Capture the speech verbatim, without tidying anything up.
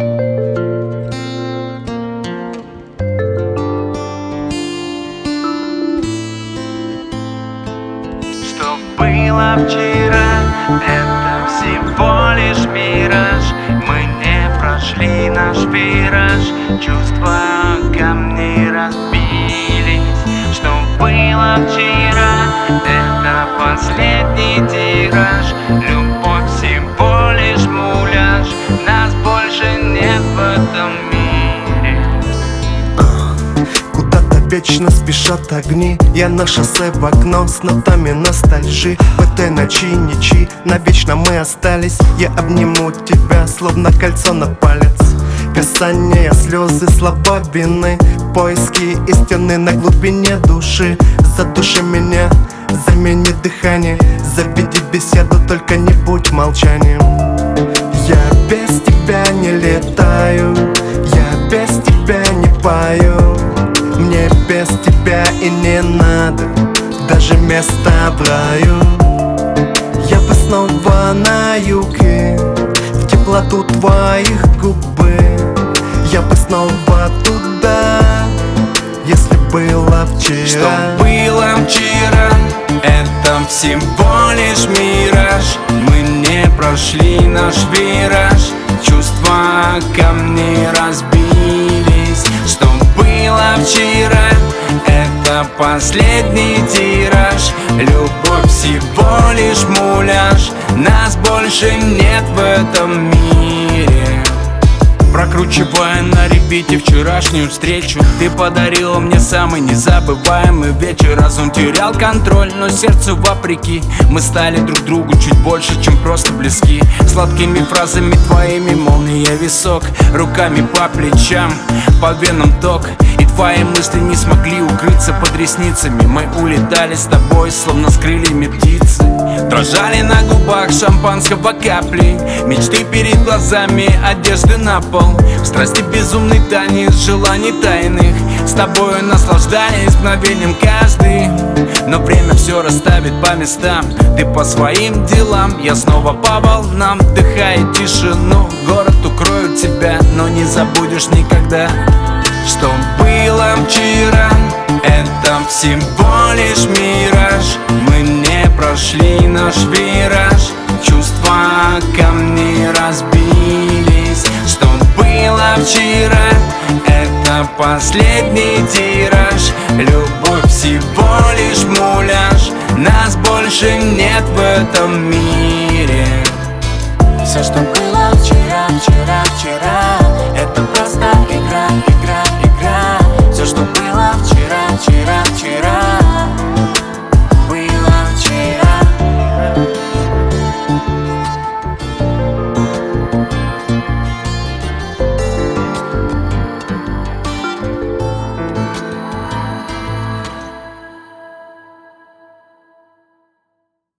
Что было вчера, это всего лишь мираж. Мы не прошли наш вираж, чувства камней разбились. Что было вчера, это последний тираж. Любовь всего лишь муляж, нас больше нет в этом мире. Куда-то вечно спешат огни, я на шоссе в окно с нотами ностальжи. В этой ночи ничьи, навечно мы остались. Я обниму тебя, словно кольцо на палец. Касания, слезы, слова вины, поиски истины на глубине души. Задуши меня, замени дыхание, заведи беседу, только не будь молчанием. Я без тебя не летаю, я без тебя не пою. Мне без тебя и не надо даже места в раю. Я бы снова на юге, в теплоту твоих губы. Я бы снова туда, если было вчера. Что было вчера, это всего лишь мираж. Мы не прошли наш вираж, чувства камни разбились. Что было вчера, это последний тираж. Любовь всего лишь муляж, нас больше нет в этом мире. Прокручивая на репите вчерашнюю встречу, ты подарила мне самый незабываемый вечер. Разум терял контроль, но сердцу вопреки мы стали друг другу чуть больше, чем просто близки. Сладкими фразами твоими молния висок, руками по плечам, по венам ток. И твои мысли не смогли укрыться под ресницами. Мы улетали с тобой, словно с крыльями птицы. Дрожали на губах шампанского капли, мечты перед глазами, одежды на пол. В страсти безумный танец желаний тайных, с тобою наслаждались мгновением каждый. Но время все расставит по местам, ты по своим делам, я снова по волнам. Вдыхая тишину, город укроет тебя, но не забудешь никогда. Что было вчера, это всего лишь мираж. Мы не прошли наш вираж, чувства камни разбились. Что было вчера, это последний тираж. Любовь всего лишь муляж, нас больше нет в этом мире. Все, что было вчера, вчера, вчера, это просто игра, игра, игра. Все, что было вчера, вчера, вчера,